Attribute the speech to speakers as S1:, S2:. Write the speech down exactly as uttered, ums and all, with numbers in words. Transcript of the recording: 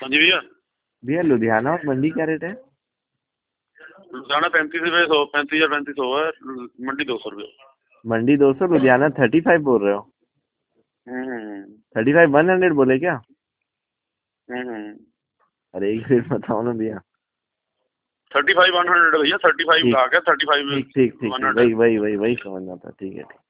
S1: हाँ जी भैया।
S2: भैया लुधियाना और मंडी क्या रेट है?
S1: लुधियाना पैंतीस रुपये सौ, पैंतीस या पैंतीस सौ है। मंडी दो सौ रुपये।
S2: मंडी दो सौ, लुधियाना थर्टी फाइव बोल रहे हो?
S1: हम्म
S2: थर्टी फाइव वन हंड्रेड बोले क्या?
S1: हम्म
S2: अरे एक रेट बताओ ना भैया।
S1: थर्टी फाइव वन हंड्रेड भैया, थर्टी फाइव
S2: ठीक
S1: लाख है, थर्टी फाइव
S2: ठीक ठीक ठीक
S1: वन
S2: ठीक,
S1: हंड्रेड।
S2: वही वही वही वही समझना था। ठीक है ठीक।